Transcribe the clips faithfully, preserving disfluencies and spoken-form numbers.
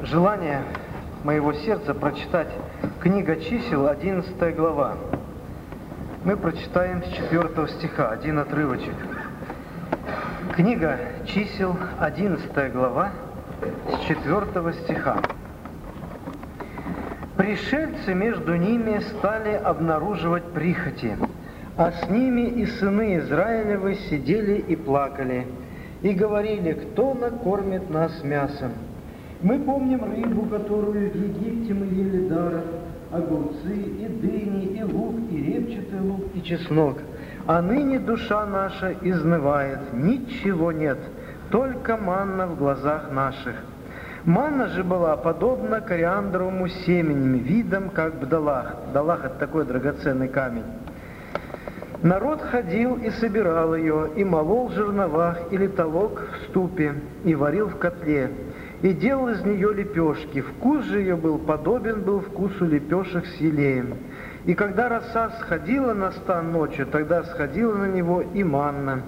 желание моего сердца прочитать книга чисел, одиннадцатая глава. Мы прочитаем с четвёртого стиха, один отрывочек. Книга чисел, одиннадцатая глава, с четвёртого стиха. «Пришельцы между ними стали обнаруживать прихоти, а с ними и сыны Израилевы сидели и плакали, и говорили: кто накормит нас мясом? Мы помним рыбу, которую в Египте мы ели даром, огурцы, и дыни, и лук, и репчатый лук, и чеснок. А ныне душа наша изнывает, ничего нет, только манна в глазах наших. Манна же была подобна кориандровому семени, видом как бдалах». Бдалах – это такой драгоценный камень. «Народ ходил и собирал ее, и молол в жерновах или толок в ступе, и варил в котле, и делал из нее лепешки. Вкус же ее был подобен был вкусу лепешек с елеем. И когда роса сходила на стан ночью, тогда сходила на него и манна.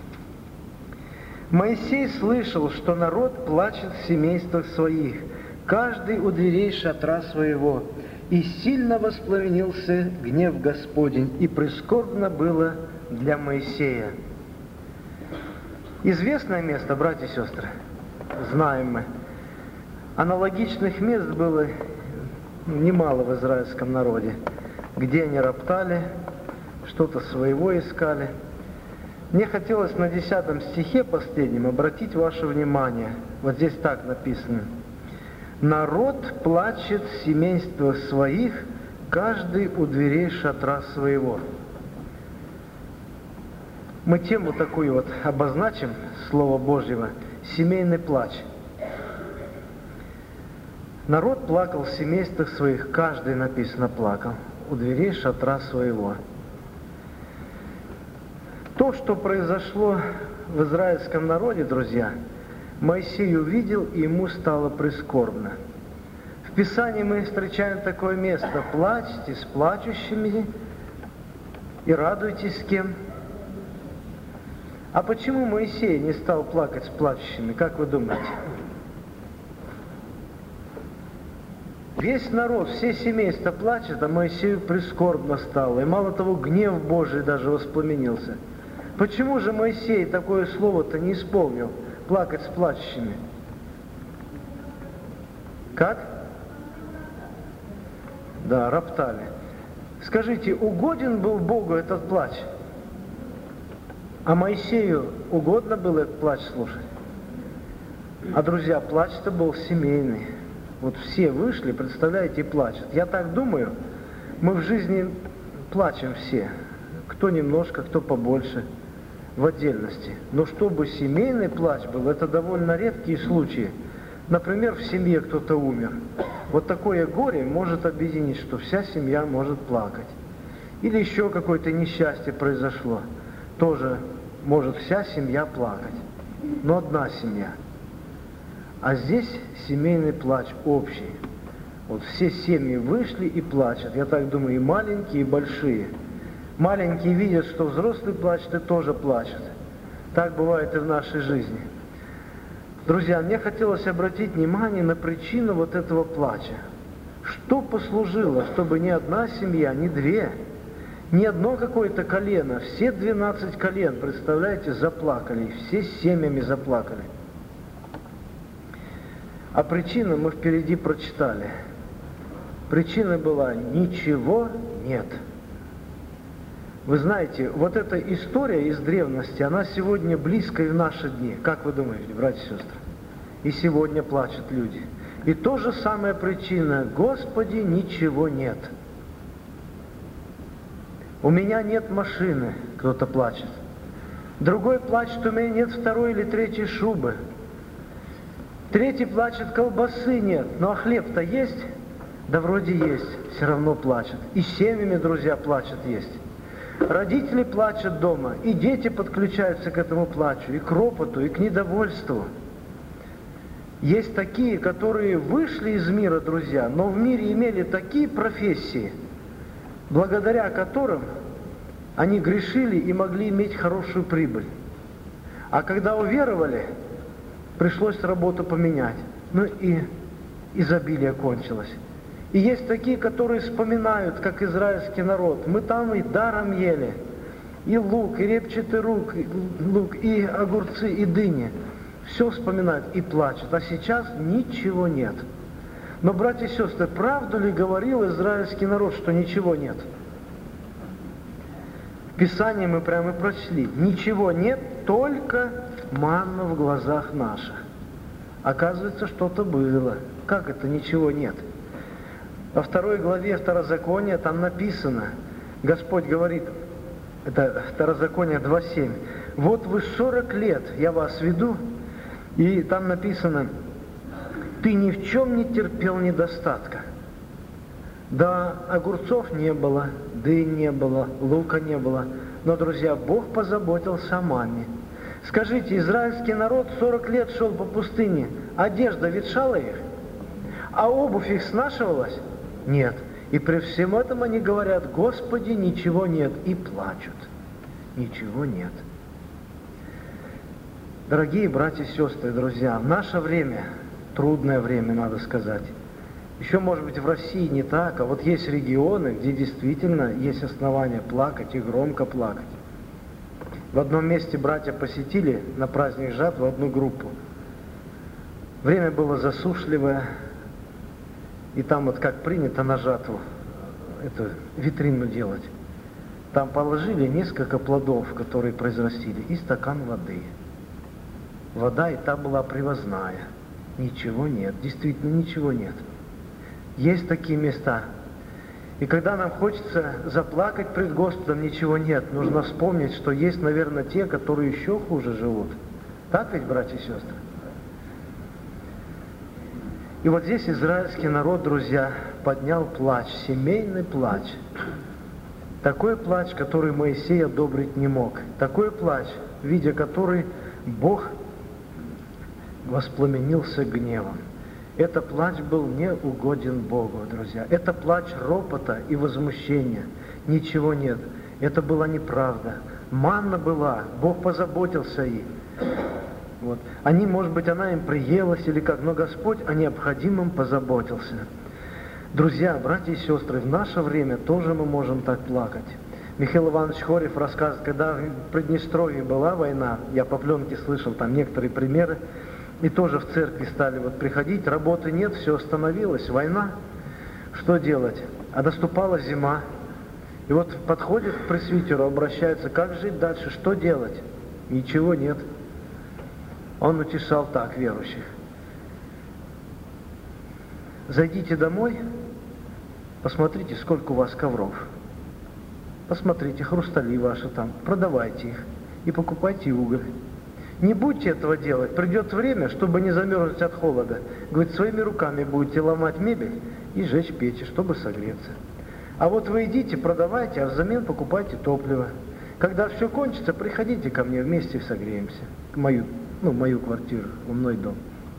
Моисей слышал, что народ плачет в семействах своих, каждый у дверей шатра своего, и сильно воспламенился гнев Господень, и прискорбно было для Моисея». Известное место, братья и сестры, знаем мы. Аналогичных мест было немало в израильском народе, где они роптали, что-то своего искали. Мне хотелось на десятом стихе последнем обратить ваше внимание. Вот здесь так написано: «Народ плачет в семействах своих, каждый у дверей шатра своего». Мы тему такую вот обозначим, Слова Божьего, семейный плач. Народ плакал в семействах своих, каждый, написано, плакал у дверей шатра своего. То, что произошло в израильском народе, друзья, Моисей увидел, и ему стало прискорбно. В Писании мы встречаем такое место: «Плачьте с плачущими и радуйтесь с кем». А почему Моисей не стал плакать с плачущими, как вы думаете? Весь народ, все семейства плачут, а Моисею прискорбно стало. И мало того, гнев Божий даже воспламенился. Почему же Моисей такое слово-то не исполнил? Плакать с плачущими. Как? Да, роптали. Скажите, угоден был Богу этот плач? А Моисею угодно было этот плач слушать? А, друзья, плач-то был семейный. Вот все вышли, представляете, и плачут. Я так думаю, мы в жизни плачем все. Кто немножко, кто побольше, в отдельности. Но чтобы семейный плач был, это довольно редкие случаи. Например, в семье кто-то умер. Вот такое горе может объединить, что вся семья может плакать. Или еще какое-то несчастье произошло. Тоже может вся семья плакать. Но одна семья. А здесь семейный плач общий. Вот все семьи вышли и плачут. Я так думаю, и маленькие, и большие. Маленькие видят, что взрослый плачет, и тоже плачут. Так бывает и в нашей жизни. Друзья, мне хотелось обратить внимание на причину вот этого плача. Что послужило, чтобы ни одна семья, ни две, ни одно какое-то колено, все двенадцать колен, представляете, заплакали, все семьями заплакали. А причину мы впереди прочитали. Причина была: ничего нет. Вы знаете, вот эта история из древности, она сегодня близко и в наши дни. Как вы думаете, братья и сестры? И сегодня плачут люди. И то же самая причина: Господи, ничего нет. У меня нет машины, кто-то плачет. Другой плачет: у меня нет второй или третьей шубы. Третий плачет: колбасы нет. Ну а хлеб-то есть? Да вроде есть, все равно плачет. И семьями, друзья, плачут есть. Родители плачут дома, и дети подключаются к этому плачу, и к ропоту, и к недовольству. Есть такие, которые вышли из мира, друзья, но в мире имели такие профессии, благодаря которым они грешили и могли иметь хорошую прибыль. А когда уверовали, пришлось работу поменять. Ну и изобилие кончилось. И есть такие, которые вспоминают, как израильский народ. Мы там и даром ели, и лук, и репчатый лук, и, лук, и огурцы, и дыни. Все вспоминают и плачут. А сейчас ничего нет. Но, братья и сестры, правду ли говорил израильский народ, что ничего нет? В Писании мы прямо и прочли. Ничего нет, только манна в глазах наших. Оказывается, что-то было. Как это ничего нет? Во второй главе Второзакония там написано, Господь говорит, это Второзаконие два семь, вот вы сорок лет я вас веду, и там написано, ты ни в чем не терпел недостатка. Да, огурцов не было, дынь не было, лука не было, но, друзья, Бог позаботился о манне. Скажите, израильский народ сорок лет шел по пустыне, одежда ветшала их, а обувь их снашивалась? Нет. И при всем этом они говорят, Господи, ничего нет, и плачут. Ничего нет. Дорогие братья и сестры, друзья, в наше время, трудное время, надо сказать, еще, может быть, в России не так, а вот есть регионы, где действительно есть основания плакать и громко плакать. В одном месте братья посетили на праздник жатвы одну группу. Время было засушливое, и там вот как принято на жатву эту витрину делать. Там положили несколько плодов, которые произрастили, и стакан воды. Вода и та была привозная. Ничего нет, действительно ничего нет. Есть такие места. И когда нам хочется заплакать пред Господом, ничего нет, нужно вспомнить, что есть, наверное, те, которые еще хуже живут. Так ведь, братья и сестры? И вот здесь израильский народ, друзья, поднял плач, семейный плач. Такой плач, который Моисей одобрить не мог. Такой плач, видя который Бог воспламенился гневом. Это плач был не угоден Богу, друзья. Это плач ропота и возмущения. Ничего нет. Это была неправда. Манна была. Бог позаботился ей. Вот. Они, может быть, она им приелась или как, но Господь о необходимом позаботился. Друзья, братья и сестры, в наше время тоже мы можем так плакать. Михаил Иванович Хорев рассказывает, когда в Приднестровье была война, я по пленке слышал там некоторые примеры, и тоже в церкви стали вот приходить, работы нет, все остановилось, война, что делать? А наступала зима, и вот подходит к пресвитеру, обращается, как жить дальше, что делать? Ничего нет. Он утешал так верующих. Зайдите домой, посмотрите, сколько у вас ковров. Посмотрите, хрустали ваши там, продавайте их и покупайте уголь. Не будете этого делать, придет время, чтобы не замерзнуть от холода. Говорит, своими руками будете ломать мебель и жечь печи, чтобы согреться. А вот вы идите, продавайте, а взамен покупайте топливо. Когда все кончится, приходите ко мне, вместе согреемся. В мою, ну, в мою квартиру, в мой дом.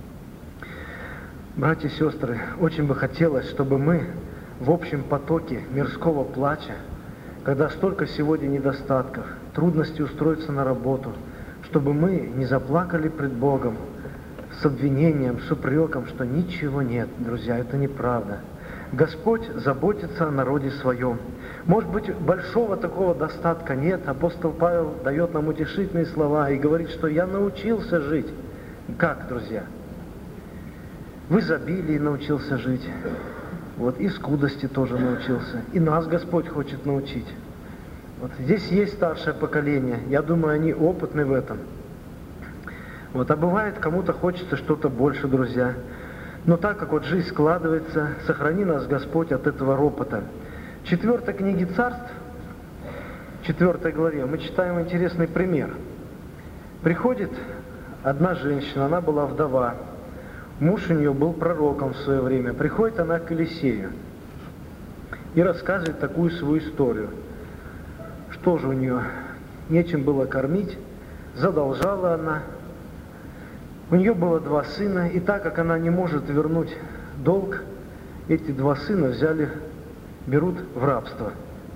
Братья и сестры, очень бы хотелось, чтобы мы в общем потоке мирского плача, когда столько сегодня недостатков, трудностей устроиться на работу, чтобы мы не заплакали пред Богом с обвинением, с упреком, что ничего нет, друзья, это неправда. Господь заботится о народе своем. Может быть, большого такого достатка нет. Апостол Павел дает нам утешительные слова и говорит, что я научился жить. Как, друзья? В изобилии научился жить. Вот, и в скудости тоже научился. И нас Господь хочет научить. Вот здесь есть старшее поколение. Я думаю, они опытны в этом. Вот, а бывает, кому-то хочется что-то больше, друзья. Но так как вот жизнь складывается, сохрани нас, Господь, от этого ропота. В четвертой книге Царств, в четвертой главе, мы читаем интересный пример. Приходит одна женщина, она была вдова. Муж у нее был пророком в свое время. Приходит она к Елисею и рассказывает такую свою историю. Что же у нее? Нечем было кормить, задолжала она. У нее было два сына, и так как она не может вернуть долг, эти два сына взяли, берут в рабство.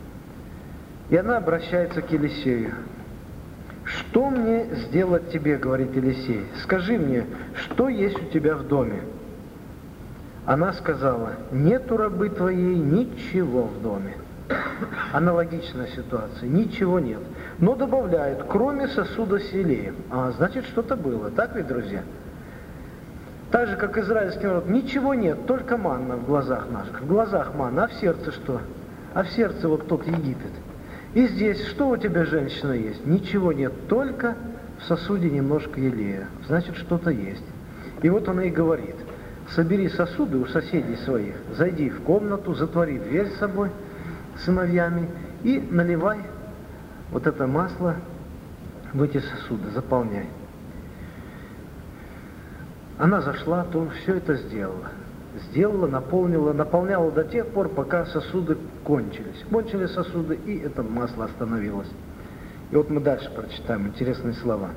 И она обращается к Елисею. «Что мне сделать тебе, — говорит Елисей, — скажи мне, что есть у тебя в доме?» Она сказала: нету рабы твоей ничего в доме. Аналогичная ситуация, ничего нет. Но добавляет, кроме сосуда с елеем. А, значит, что-то было, так ведь, друзья? Так же, как израильский народ, ничего нет, только манна в глазах наших. В глазах манна, а в сердце что? А в сердце вот тот Египет. И здесь, что у тебя, женщина, есть? Ничего нет, только в сосуде немножко елея. Значит, что-то есть. И вот она и говорит: собери сосуды у соседей своих, зайди в комнату, затвори дверь с собой, сыновьями, и наливай вот это масло в эти сосуды, заполняй. Она зашла, то все это сделала. Сделала, наполнила, наполняла до тех пор, пока сосуды кончились. Кончились сосуды, и это масло остановилось. И вот мы дальше прочитаем интересные слова.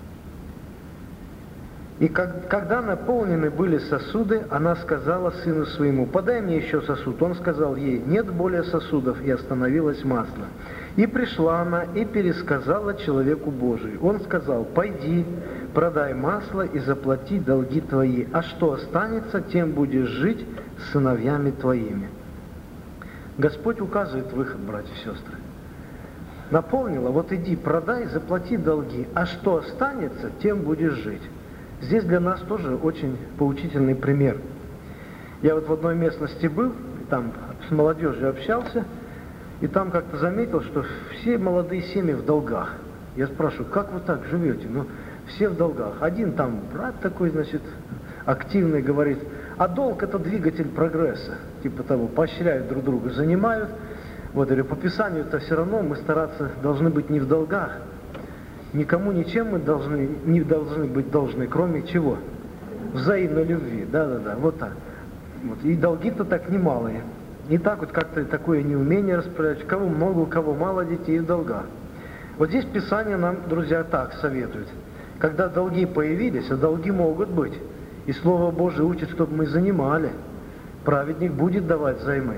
И как, когда наполнены были сосуды, она сказала сыну своему: подай мне еще сосуд. Он сказал ей: нет более сосудов, и остановилось масло. И пришла она и пересказала человеку Божию. Он сказал: пойди, продай масло и заплати долги твои, а что останется, тем будешь жить с сыновьями твоими. Господь указывает выход, братья и сестры. Наполнила, вот иди, продай, заплати долги, а что останется, тем будешь жить. Здесь для нас тоже очень поучительный пример. Я вот в одной местности был, там с молодежью общался, и там как-то заметил, что все молодые семьи в долгах. Я спрашиваю: как вы так живете? Ну, все в долгах. Один там брат такой, значит, активный, говорит: а долг — это двигатель прогресса. Типа того, поощряют друг друга, занимают. Вот, говорю, по Писанию-то все равно мы стараться должны быть не в долгах. Никому ничем мы должны, не должны быть должны, кроме чего? Взаимной любви. Да-да-да, вот так. Вот. И долги-то так немалые. И так вот как-то такое неумение распределять. Кого много, у кого мало детей в долгах. Вот здесь Писание нам, друзья, так советует. Когда долги появились, а долги могут быть, и Слово Божие учит, чтобы мы занимали, праведник будет давать взаймы.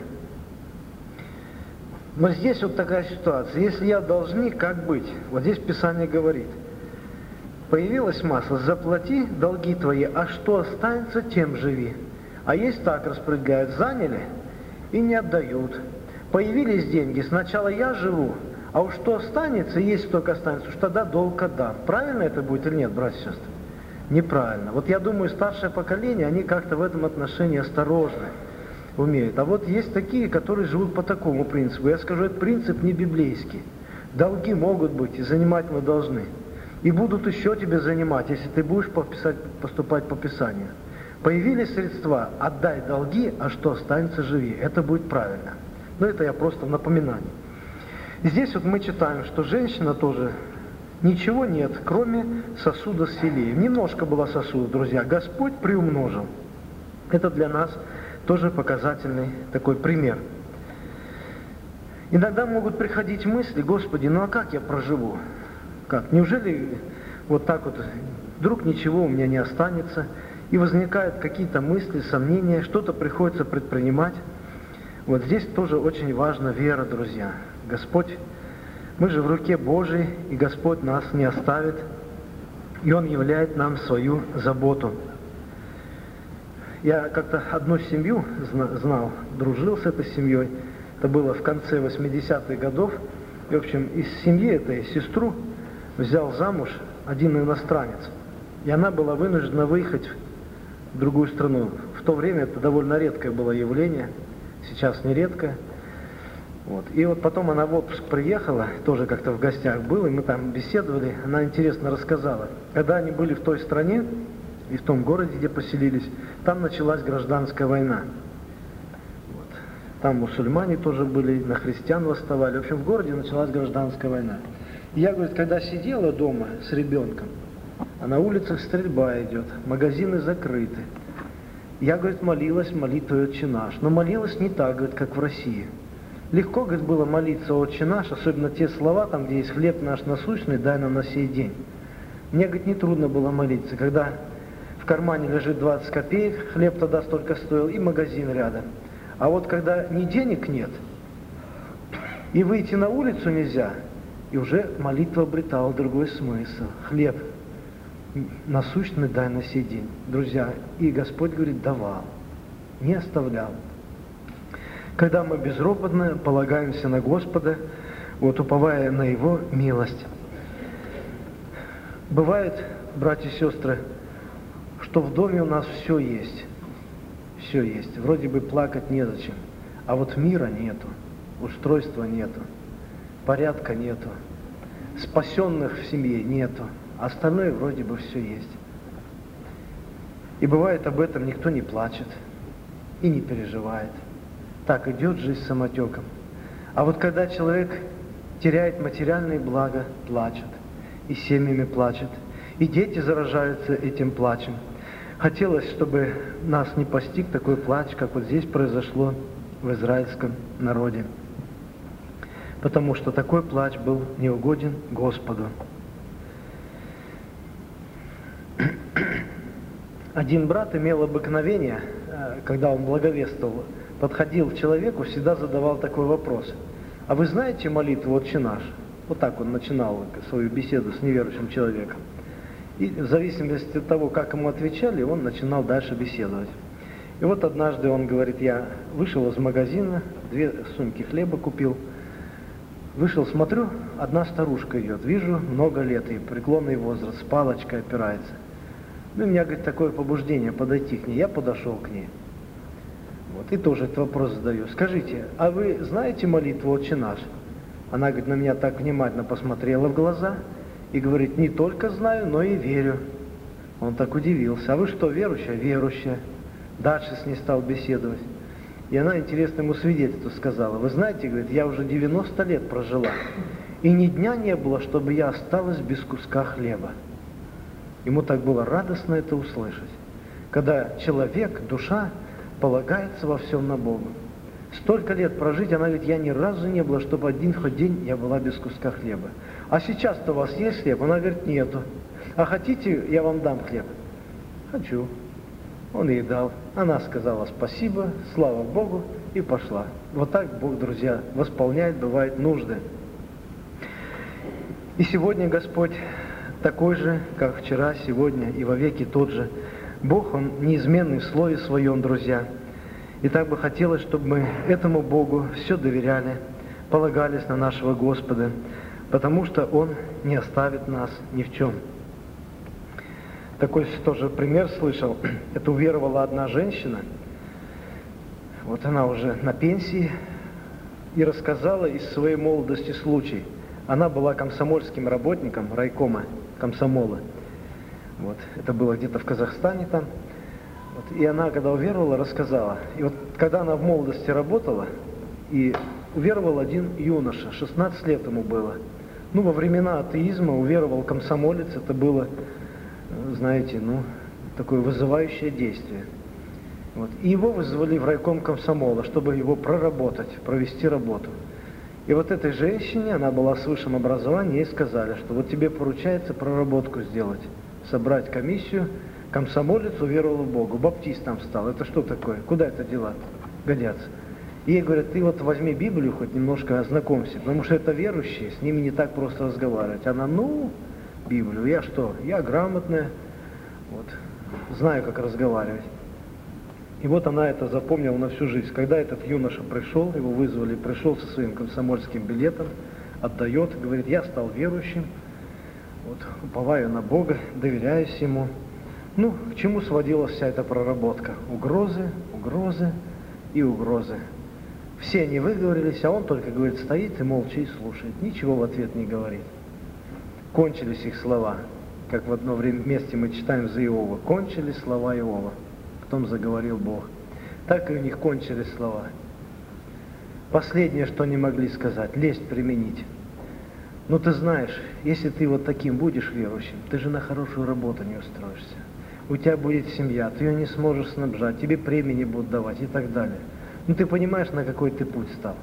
Но здесь вот такая ситуация. Если я должник, как быть? Вот здесь Писание говорит: появилось масло, заплати долги твои, а что останется, тем живи. А есть так распределяют: заняли и не отдают. Появились деньги, сначала я живу, а уж что останется, есть только останется, уж тогда долг отдам. Правильно это будет или нет, братья и сестры? Неправильно. Вот я думаю, старшее поколение, они как-то в этом отношении осторожны, умеют. А вот есть такие, которые живут по такому принципу. Я скажу, этот принцип не библейский. Долги могут быть, и занимать мы должны. И будут еще тебе занимать, если ты будешь пописать, поступать по Писанию. Появились средства, отдай долги, а что останется, живи. Это будет правильно. Но это я просто в напоминании. Здесь вот мы читаем, что женщина тоже, ничего нет, кроме сосуда с елеем. Немножко было сосуда, друзья. Господь приумножил. Это для нас тоже показательный такой пример. Иногда могут приходить мысли: Господи, ну а как я проживу? Как? Неужели вот так вот вдруг ничего у меня не останется? И возникают какие-то мысли, сомнения, что-то приходится предпринимать. Вот здесь тоже очень важна вера, друзья. Господь, мы же в руке Божией, и Господь нас не оставит, и Он являет нам свою заботу. Я как-то одну семью знал, дружил с этой семьей. Это было в конце восьмидесятых годов. И, в общем, из семьи этой сестру взял замуж один иностранец. И она была вынуждена выехать в другую страну. В то время это довольно редкое было явление, сейчас не редкое. Вот. И вот потом она в отпуск приехала, тоже как-то в гостях был, и мы там беседовали. Она интересно рассказала. Когда они были в той стране, и в том городе, где поселились, там началась гражданская война. Вот. Там мусульмане тоже были, на христиан восставали. В общем, в городе началась гражданская война. И я, говорит, когда сидела дома с ребенком, а на улицах стрельба идет, магазины закрыты. Я, говорит, молилась молитвой «Отче наш». Но молилась не так, говорит, как в России. Легко, говорит, было молиться «Отче наш», особенно те слова, там, где есть «хлеб наш насущный, дай нам на сей день». Мне, говорит, не трудно было молиться, когда в кармане лежит двадцать копеек, хлеб тогда столько стоил, и магазин рядом. А вот когда ни денег нет, и выйти на улицу нельзя, и уже молитва обретала другой смысл. Хлеб насущный дай на сей день. Друзья, и Господь говорит, давал. не оставлял. Когда мы безропотно полагаемся на Господа, вот уповая на Его милость. Бывает, братья и сестры, что в доме у нас все есть. Все есть. Вроде бы плакать незачем. А вот мира нету, устройства нету, порядка нету, спасенных в семье нету. А остальное вроде бы все есть. И бывает, об этом никто не плачет и не переживает. Так идет жизнь самотеком. А вот когда человек теряет материальные блага, плачет, и семьями плачет, и дети заражаются этим плачем. Хотелось, чтобы нас не постиг такой плач, как вот здесь произошло в израильском народе. Потому что такой плач был неугоден Господу. Один брат имел обыкновение, когда он благовествовал, подходил к человеку, всегда задавал такой вопрос. А вы знаете молитву «Отче наш»? Вот так он начинал свою беседу с неверующим человеком. И в зависимости от того, как ему отвечали, он начинал дальше беседовать. И вот однажды он говорит, я вышел из магазина, две сумки хлеба купил, вышел, смотрю, одна старушка идет, вижу, много лет, ей преклонный возраст, с палочкой опирается. Ну, у меня, говорит, такое побуждение подойти к ней, я подошел к ней. Вот, и тоже этот вопрос задаю. Скажите, а вы знаете молитву «Отче наш»? Она, говорит, на меня так внимательно посмотрела в глаза и говорит, не только знаю, но и верю. Он так удивился. А вы что, верующая? Верующая. Дальше с ней стал беседовать. И она интересному свидетельству сказала, вы знаете, говорит, я уже девяносто лет прожила, и ни дня не было, чтобы я осталась без куска хлеба. Ему так было радостно это услышать. Когда человек, душа, полагается во всем на Бога. Столько лет прожить, она говорит, я ни разу не было, чтобы один хоть день я была без куска хлеба. А сейчас-то у вас есть хлеб? Она говорит, нету. А хотите, я вам дам хлеб? Хочу. Он ей дал. Она сказала спасибо, слава Богу, и пошла. Вот так Бог, друзья, восполняет, бывает, нужды. И сегодня Господь такой же, как вчера, сегодня и вовеки тот же. Бог, Он неизменный в Слове Своем, друзья. И так бы хотелось, чтобы мы этому Богу все доверяли, полагались на нашего Господа, потому что Он не оставит нас ни в чем. Такой тоже пример слышал. Это уверовала одна женщина, вот она уже на пенсии, и рассказала из своей молодости случай. Она была комсомольским работником райкома комсомола. Вот. Это было где-то в Казахстане там. Вот. И она, когда уверовала, рассказала. И вот когда она в молодости работала, и уверовал один юноша, шестнадцать лет ему было. Ну, во времена атеизма уверовал комсомолец, это было, знаете, ну, такое вызывающее действие. Вот. И его вызвали в райком комсомола, чтобы его проработать, провести работу. И вот этой женщине, она была с высшим образованием, ей сказали, что вот тебе поручается проработку сделать, собрать комиссию, комсомолец уверовал в Богу, баптистом стал. Это что такое? Куда это дела годятся? И ей говорят, ты вот возьми Библию, хоть немножко ознакомься, потому что это верующие, с ними не так просто разговаривать. Она, ну, Библию, я что? Я грамотная, вот, знаю, как разговаривать. И вот она это запомнила на всю жизнь. Когда этот юноша пришел, его вызвали, пришел со своим комсомольским билетом, отдает, говорит, я стал верующим, вот, уповаю на Бога, доверяюсь Ему. Ну, к чему сводилась вся эта проработка? Угрозы, угрозы и угрозы. Все они выговорились, а он только, говорит, стоит и молча и слушает, ничего в ответ не говорит. Кончились их слова, как в одно время вместе мы читаем за Иова. Кончились слова Иова. Потом заговорил Бог. Так и у них кончились слова. Последнее, что они могли сказать, лесть применить. Ну ты знаешь, если ты вот таким будешь верующим, ты же на хорошую работу не устроишься. У тебя будет семья, ты ее не сможешь снабжать, тебе премии не будут давать и так далее. Ну ты понимаешь, на какой ты путь стал.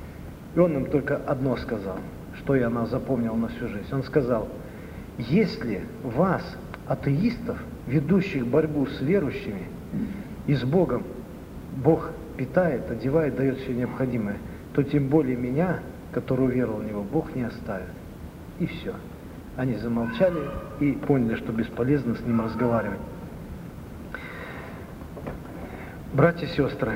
И он им только одно сказал, что и она запомнила на всю жизнь. Он сказал, если вас, атеистов, ведущих борьбу с верующими и с Богом, Бог питает, одевает, дает все необходимое, то тем более меня, который уверовал в Него, Бог не оставит. И все. Они замолчали и поняли, что бесполезно с Ним разговаривать. Братья и сестры,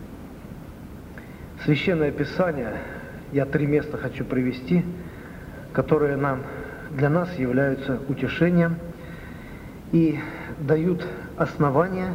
Священное Писание, я три места хочу привести, которые нам, для нас являются утешением и дают основания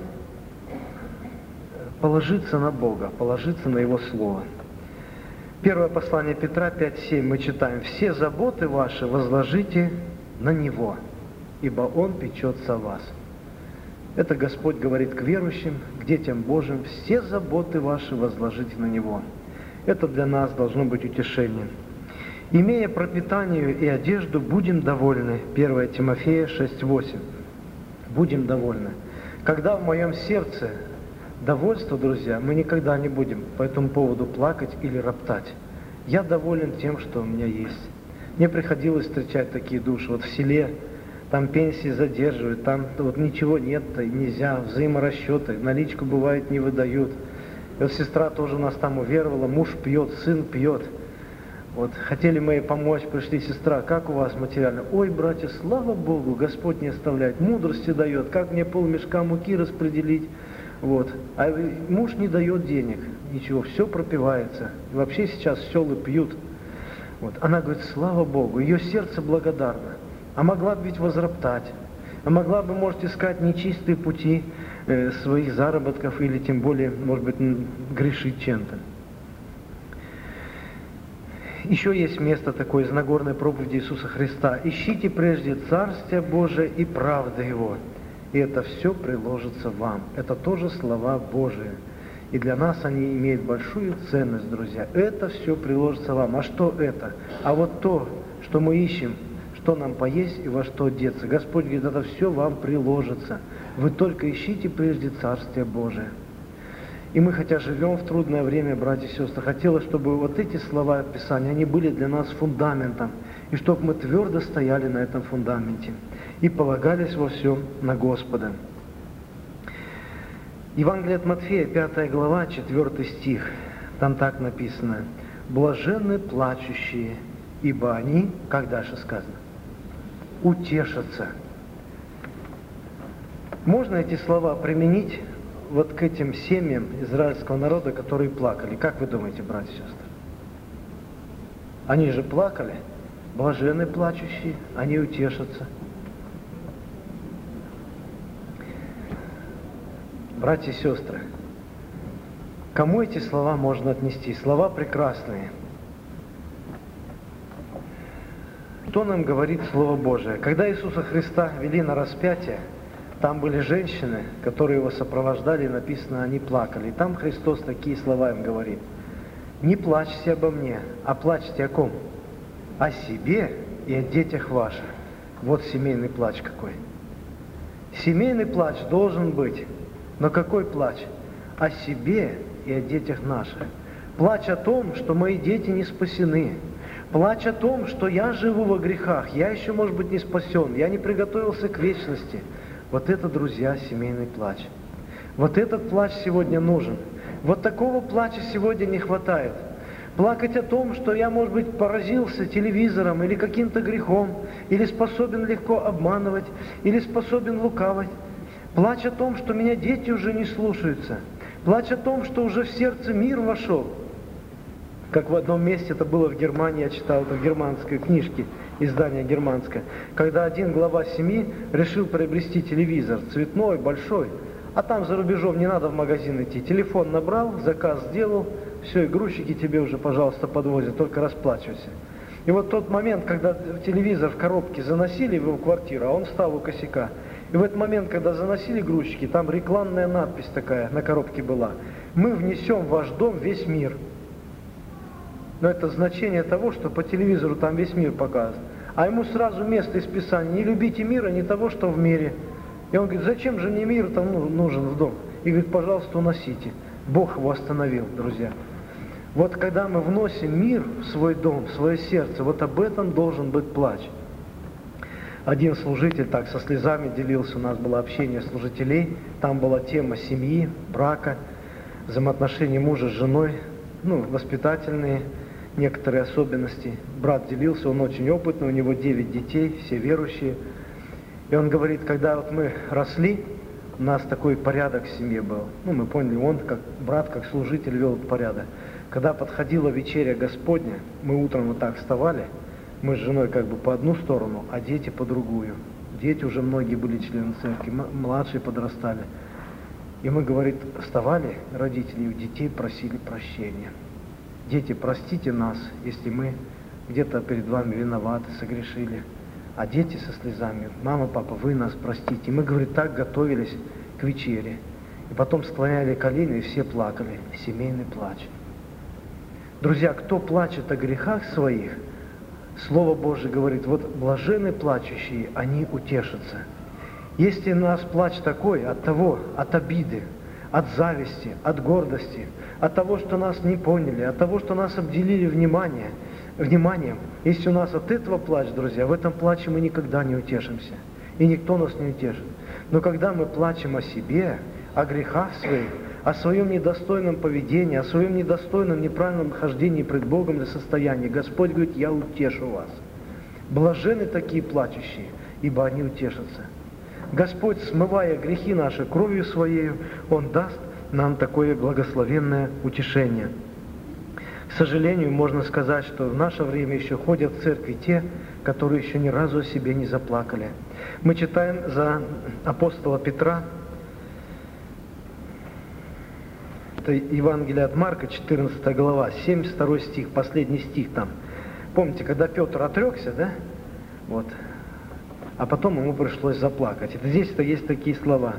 положиться на Бога, положиться на Его Слово. Первое послание Петра пять семь мы читаем: «Все заботы ваши возложите на Него, ибо Он печется о вас». Это Господь говорит к верующим, к детям Божьим: все заботы ваши возложите на Него. Это для нас должно быть утешением. «Имея пропитание и одежду, будем довольны». первое Тимофея шесть восемь. Будем довольны. Когда в моем сердце довольство, друзья, мы никогда не будем по этому поводу плакать или роптать. Я доволен тем, что у меня есть. Мне приходилось встречать такие души. Вот в селе там пенсии задерживают, там вот ничего нет, нельзя, взаиморасчеты, наличку бывает не выдают. И вот сестра тоже у нас там уверовала, муж пьет, сын пьет. Вот хотели мы ей помочь, пришли: сестра, как у вас материально? Ой, братья, слава Богу, Господь не оставляет, мудрости дает, как мне полмешка муки распределить. Вот. А муж не дает денег, ничего, все пропивается. И вообще сейчас селы пьют. Вот. Она говорит: слава Богу, ее сердце благодарно. А могла бы ведь возроптать, а могла бы, может, искать нечистые пути э, своих заработков или тем более, может быть, грешить чем-то. Еще есть место такое из Нагорной проповеди Иисуса Христа: «Ищите прежде Царствие Божие и правды Его, и это все приложится вам». Это тоже слова Божии. И для нас они имеют большую ценность, друзья. Это все приложится вам. А что это? А вот то, что мы ищем, что нам поесть и во что одеться. Господь говорит: это все вам приложится. Вы только ищите прежде Царствие Божие. И мы, хотя живем в трудное время, братья и сестры, хотелось, чтобы вот эти слова Писания, они были для нас фундаментом, и чтобы мы твердо стояли на этом фундаменте и полагались во всем на Господа. Евангелие от Матфея, пятая глава, четвёртый стих, там так написано: «Блаженны плачущие, ибо они», как дальше сказано, «утешатся». Можно эти слова применить вот к этим семьям израильского народа, которые плакали? Как вы думаете, братья и сестры? Они же плакали. Блаженны плачущие, они утешатся. Братья и сестры, кому эти слова можно отнести? Слова прекрасные. Что нам говорит Слово Божие? Когда Иисуса Христа вели на распятие, там были женщины, которые его сопровождали, и написано, они плакали. И там Христос такие слова им говорит: «Не плачьте обо мне, а плачьте о ком? О себе и о детях ваших». Вот семейный плач какой. Семейный плач должен быть. Но какой плач? О себе и о детях наших. Плач о том, что мои дети не спасены. Плач о том, что я живу во грехах, я еще, может быть, не спасен, я не приготовился к вечности. Вот это, друзья, семейный плач. Вот этот плач сегодня нужен. Вот такого плача сегодня не хватает. Плакать о том, что я, может быть, поразился телевизором или каким-то грехом, или способен легко обманывать, или способен лукавить. Плач о том, что меня дети уже не слушаются. Плач о том, что уже в сердце мир вошел. Как в одном месте, это было в Германии, я читал это в германской книжке, издание германское, когда один глава семьи решил приобрести телевизор, цветной, большой, а там за рубежом не надо в магазин идти. Телефон набрал, заказ сделал, все, игрушечки тебе уже, пожалуйста, подвозят, только расплачивайся. И вот тот момент, когда телевизор в коробке заносили в его квартиру, а он встал у косяка, и в этот момент, когда заносили игрушечки, там рекламная надпись такая на коробке была: «Мы внесем в ваш дом весь мир». Но это значение того, что по телевизору там весь мир показан. А ему сразу место из Писания: «Не любите мира, не того, что в мире». И он говорит: зачем же мне мир там нужен в дом? И говорит: пожалуйста, уносите. Бог его остановил, друзья. Вот когда мы вносим мир в свой дом, в свое сердце, вот об этом должен быть плач. Один служитель так со слезами делился, у нас было общение служителей, там была тема семьи, брака, взаимоотношений мужа с женой, ну, воспитательные некоторые особенности. Брат делился, он очень опытный, у него девять детей, все верующие. И он говорит: когда вот мы росли, у нас такой порядок в семье был. Ну, мы поняли, он как брат, как служитель вел порядок. Когда подходила вечеря Господня, мы утром вот так вставали, мы с женой как бы по одну сторону, а дети по другую. Дети уже многие были члены церкви, младшие подрастали. И мы, говорит, вставали, родители у детей просили прощения. Дети, простите нас, если мы где-то перед вами виноваты, согрешили. А дети со слезами: мама, папа, вы нас простите. И мы, говорит, так готовились к вечере. И потом склоняли колени, и все плакали. Семейный плач. Друзья, кто плачет о грехах своих, Слово Божие говорит: вот блаженны плачущие, они утешатся. Если у нас плач такой от того, от обиды, от зависти, от гордости, от того, что нас не поняли, от того, что нас обделили внимание, вниманием, если у нас от этого плач, друзья, в этом плаче мы никогда не утешимся, и никто нас не утешит. Но когда мы плачем о себе, о грехах своих, о своем недостойном поведении, о своем недостойном, неправильном хождении пред Богом для состояния, Господь говорит: я утешу вас. Блаженны такие плачущие, ибо они утешатся. Господь, смывая грехи наши кровью Своей, Он даст нам такое благословенное утешение. К сожалению, можно сказать, что в наше время еще ходят в церкви те, которые еще ни разу о себе не заплакали. Мы читаем за апостола Петра, это Евангелие от Марка, четырнадцатая глава, семьдесят второй стих, последний стих там. Помните, когда Петр отрекся, да? Вот. А потом ему пришлось заплакать. Это здесь-то есть такие слова.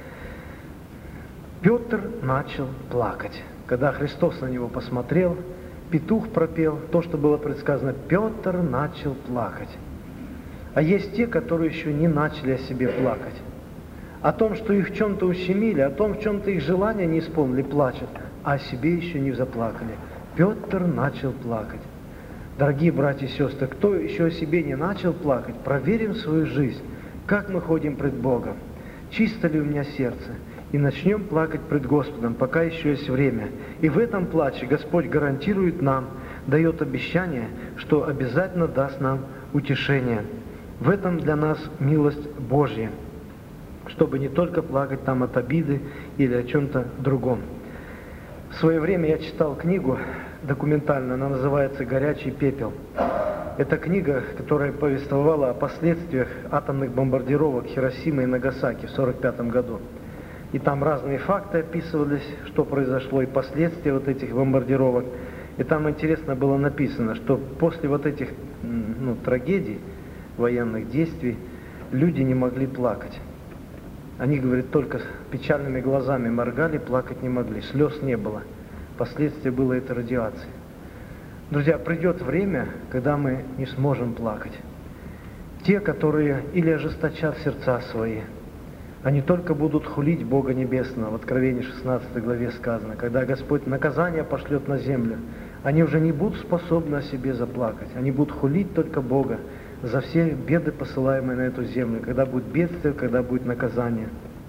Петр начал плакать. Когда Христос на него посмотрел, петух пропел, то, что было предсказано, Петр начал плакать. А есть те, которые еще не начали о себе плакать. О том, что их в чем-то ущемили, о том, в чем-то их желания не исполнили, плачут, а о себе еще не заплакали. Петр начал плакать. Дорогие братья и сестры, кто еще о себе не начал плакать, проверим свою жизнь, как мы ходим пред Богом, чисто ли у меня сердце, и начнем плакать пред Господом, пока еще есть время. И в этом плаче Господь гарантирует нам, дает обещание, что обязательно даст нам утешение. В этом для нас милость Божья, чтобы не только плакать там от обиды или о чем-то другом. В свое время я читал книгу документальную, она называется «Горячий пепел». Это книга, которая повествовала о последствиях атомных бомбардировок Хиросимы и Нагасаки в сорок пятом году. И там разные факты описывались, что произошло, и последствия вот этих бомбардировок. И там интересно было написано, что после вот этих ну, трагедий, военных действий, люди не могли плакать. Они, говорят, только печальными глазами моргали, плакать не могли, слез не было. Последствие было этой радиации. Друзья, придет время, когда мы не сможем плакать. Те, которые или ожесточат сердца свои, они только будут хулить Бога Небесного. В Откровении шестнадцатой главе сказано, когда Господь наказание пошлет на землю, они уже не будут способны о себе заплакать. Они будут хулить только Бога за все беды, посылаемые на эту землю, когда будет бедствие, когда будет наказание.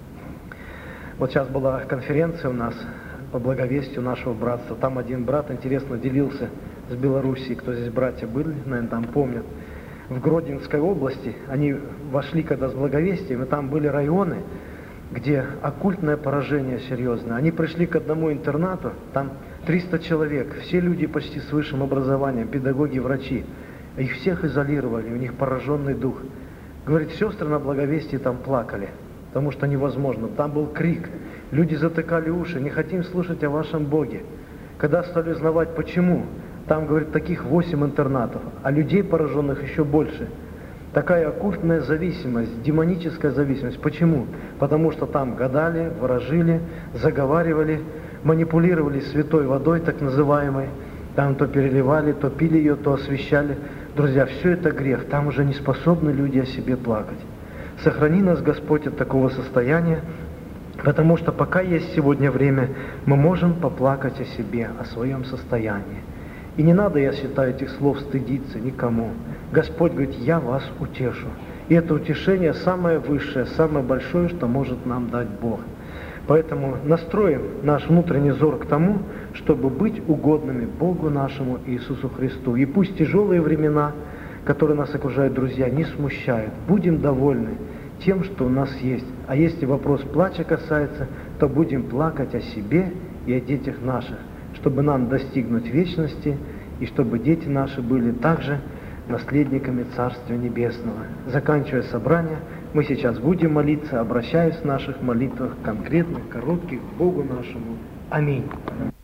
Вот сейчас была конференция у нас по благовестию нашего братства. Там один брат, интересно, делился с Белоруссией, кто здесь братья были, наверное, там помнят. В Гродненской области они вошли когда с благовестием, и там были районы, где оккультное поражение серьезное. Они пришли к одному интернату, там триста человек, все люди почти с высшим образованием, педагоги, врачи. Их всех изолировали, у них пораженный дух. Говорит, сестры на благовестии там плакали, потому что невозможно. Там был крик, люди затыкали уши, не хотим слушать о вашем Боге. Когда стали узнавать, почему, там, говорит, таких восемь интернатов, а людей пораженных еще больше. Такая оккультная зависимость, демоническая зависимость. Почему? Потому что там гадали, ворожили, заговаривали, манипулировали святой водой, так называемой. Там то переливали, то пили ее, то освещали. Друзья, все это грех. Там уже не способны люди о себе плакать. Сохрани нас, Господь, от такого состояния, потому что пока есть сегодня время, мы можем поплакать о себе, о своем состоянии. И не надо, я считаю, этих слов стыдиться никому. Господь говорит, я вас утешу. И это утешение самое высшее, самое большое, что может нам дать Бог. Поэтому настроим наш внутренний взор к тому, чтобы быть угодными Богу нашему Иисусу Христу. И пусть тяжелые времена, которые нас окружают, друзья, не смущают. Будем довольны тем, что у нас есть. А если вопрос плача касается, то будем плакать о себе и о детях наших, чтобы нам достигнуть вечности, и чтобы дети наши были также наследниками Царствия Небесного. Заканчивая собрание, мы сейчас будем молиться, обращаясь в наших молитвах конкретных, коротких к Богу нашему. Аминь.